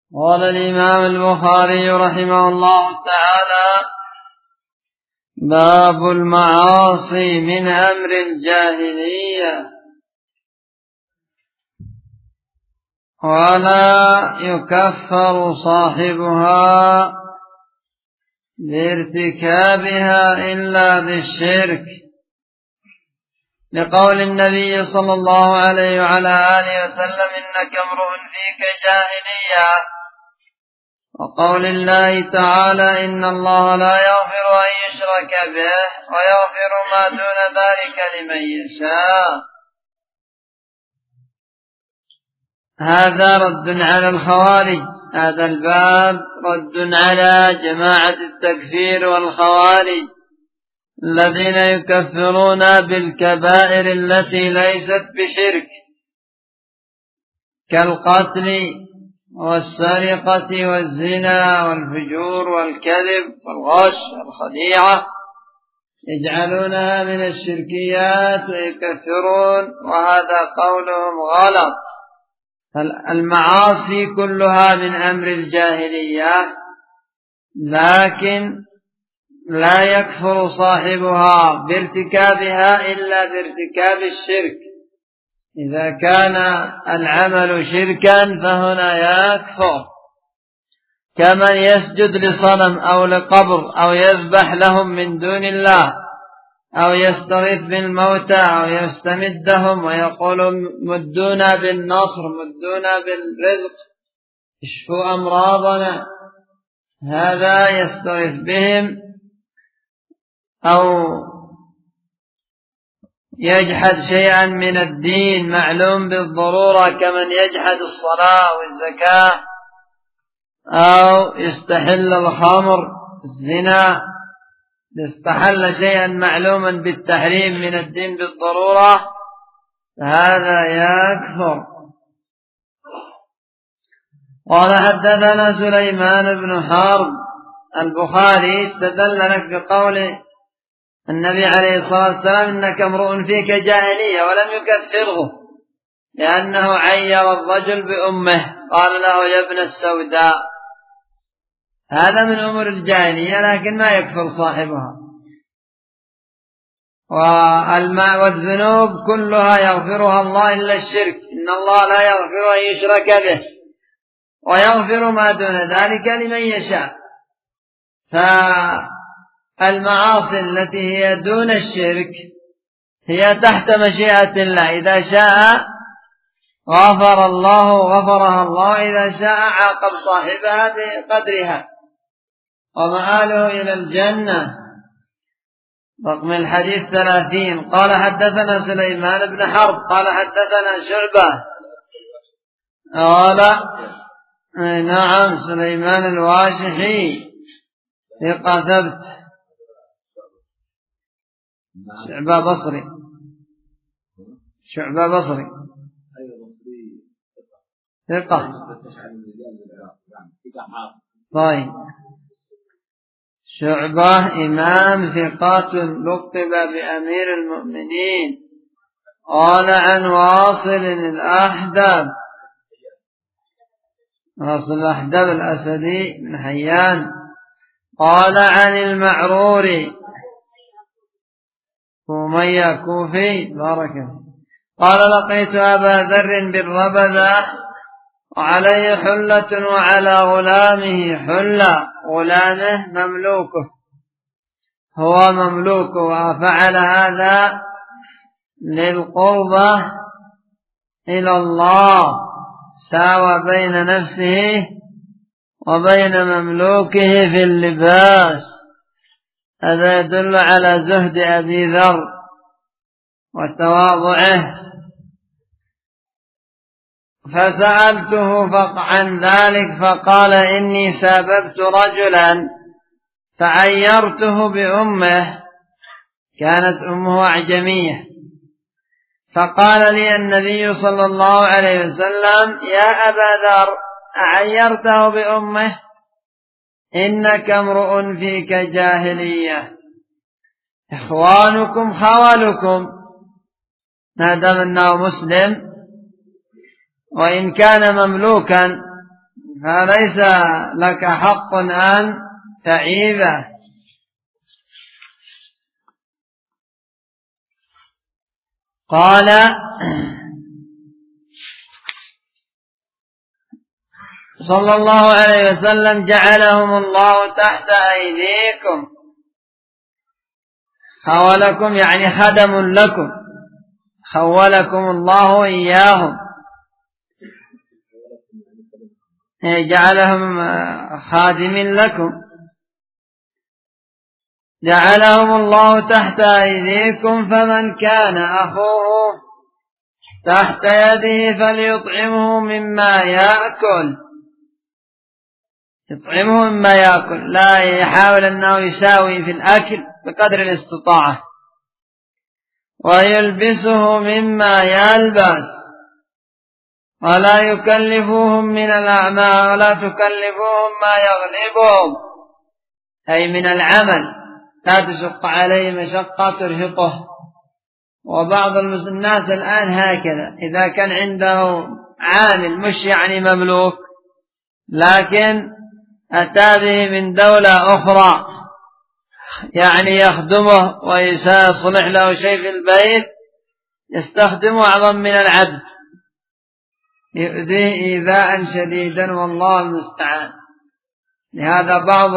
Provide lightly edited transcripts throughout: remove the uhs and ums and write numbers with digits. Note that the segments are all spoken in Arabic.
قال الإمام البخاري رحمه الله تعالى: باب المعاصي من أمر الجاهلية، ولا يكفر صاحبها بارتكابها إلا بالشرك، لقول النبي صلى الله عليه وعلى آله وسلم: إنك امرؤ فيك جاهلية، وقول الله تعالى: إن الله لا يغفر أن يشرك به ويغفر ما دون ذلك لمن يشاء. هذا رد على الخوارج، هذا الباب رد على جماعة التكفير والخوارج الذين يكفرون بالكبائر التي ليست بشرك، كالقتل والسرقة والزنا والفجور والكذب والغش والخديعة، يجعلونها من الشركيات ويكفرون، وهذا قولهم غلط. المعاصي كلها من أمر الجاهلية، لكن لا يكفر صاحبها بارتكابها إلا بارتكاب الشرك. إذا كان العمل شركا فهنا يكفر، كمن يسجد لصنم أو لقبر أو يذبح لهم من دون الله أو يستغيث بالموتى أو يستمدهم ويقول مدونا بالنصر، مدونا بالرزق، اشفوا أمراضنا، هذا يستغيث بهم، أو يجحد شيئا من الدين معلوم بالضرورة، كمن يجحد الصلاة والزكاة، أو يستحل الخمر، الزنا، يستحل شيئا معلوما بالتحريم من الدين بالضرورة، هذا يكفر. قال: حدثنا سليمان بن حرب. البخاري استدل لك بقول النبي عليه الصلاة والسلام: إنك امرؤ فيك جاهلية، ولم يكفره، لأنه عير الرجل بأمه، قال له: يا ابن السوداء. هذا من أمور الجاهلية، لكن ما يكفر صاحبها. والذنوب كلها يغفرها الله إلا الشرك، إن الله لا يغفر أن يشرك به ويغفر ما دون ذلك لمن يشاء. فالمعاصي التي هي دون الشرك هي تحت مشيئة الله، إذا شاء غفرها الله، إذا شاء عاقب صاحبها بقدرها، ومآله إلى الجنة. رقم الحديث 30. قال: حدثنا سليمان بن حرب قال: حدثنا شعبة. قال: نعم، سليمان الواشحي ثقة ثبت، شعبة بصري ثقة. طيب، شعبة إمام ثقات لقب بأمير المؤمنين. قال: عن واصل الأحدب الأسدي من حيان. قال: عن المعرور أمية كوفي بركة. قال: لقيت أبا ذر بالربذة وعليه حلة وعلى غلامه حلة، غلامه مملوكه، هو مملوكه، وفعل هذا للقربة إلى الله، ساوى بين نفسه وبين مملوكه في اللباس. هذا يدل على زهد أبي ذر وتواضعه. فسألته عن ذلك فقال: إني ساببت رجلا فعيرته بأمه، كانت أمه أعجمية، فقال لي النبي صلى الله عليه وسلم: يا أبا ذر، أعيرته بأمه؟ إنك امرؤ فيك جاهلية، إخوانكم خولكم، ما دام أنه مسلم، وإن كان مملوكا فليس لك حق أن تعيبه. قال صلى الله عليه وسلم: جعلهم الله تحت أيديكم، خولكم يعني خدم لكم، خولكم الله إياهم، جعلهم خادم لكم، جعلهم الله تحت أيديكم، فمن كان أخوه تحت يده فليطعمه مما يأكل، يطعمه مما يأكل، لا يحاول أنه يساوي في الأكل بقدر الاستطاعة، ويلبسه مما يلبس، ولا يكلفوهم من الأعمال، ولا تكلفوهم ما يغلبهم، أي من العمل، لا تشق عليه مشقة ترهقه. وبعض الناس الآن هكذا، إذا كان عنده عامل مش يعني مملوك لكن أتى به من دولة أخرى يعني يخدمه ويصلح له شيء في البيت، يستخدمه أعظم من العبد، يؤذيه إيذاء شديدا، والله المستعان. لهذا بعض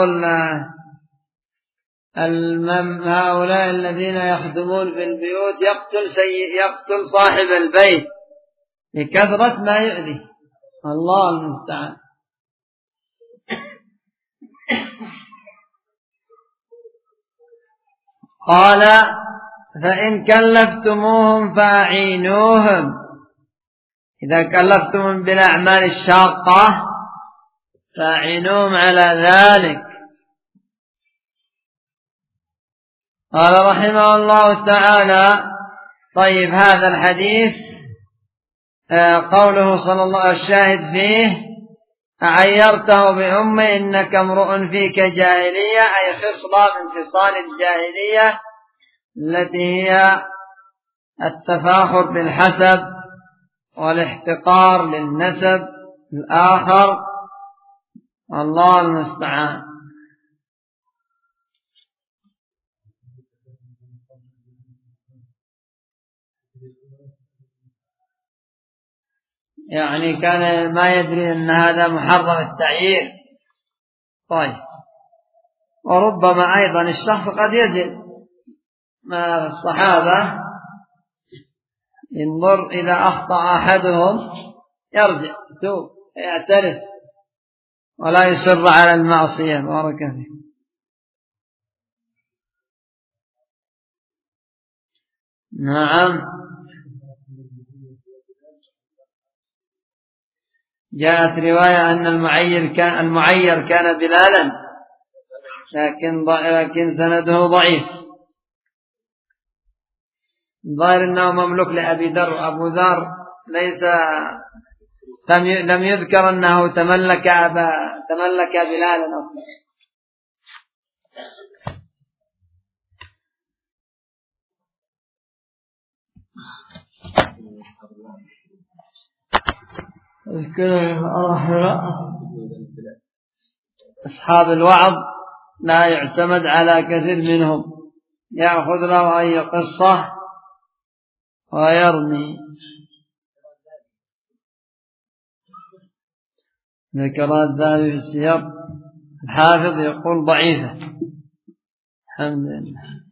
هؤلاء الذين يخدمون في البيوت يقتل صاحب البيت لكثرة ما يؤذي، الله المستعان. قال: فإن كلفتموهم فأعينوهم، إذا كلفتم بالأعمال الشاقة فأعينوهم على ذلك. قال رحمه الله تعالى: طيب، هذا الحديث قوله صلى الله عليه وسلم الشاهد فيه: أعيرته بأمه إنك امرؤ فيك جاهلية، أي خصلة من خصال الجاهلية التي هي التفاخر بالحسب والاحتقار للنسب الآخر، الله المستعان. يعني كان ما يدري أن هذا محرم التعيير. طيب، وربما أيضا الشخص قد يزل مع الصحابة، ينظر إذا أخطأ أحدهم يرجع يتوب يعترف ولا يصر على المعصية. بارك فيه. نعم، جاءت رواية أن المعير كان بلالا، لكن سنده ضعيف. ظاهر أنه مملوك لأبي ذر. أبو ذر لم يذكر أنه تملك بلالا أصلا. أصحاب الوعظ لا يعتمد على كثير منهم، يأخذ له أي قصة ويرمي. ذكرات الذهبي في السير، الحافظ يقول ضعيفة. الحمد لله.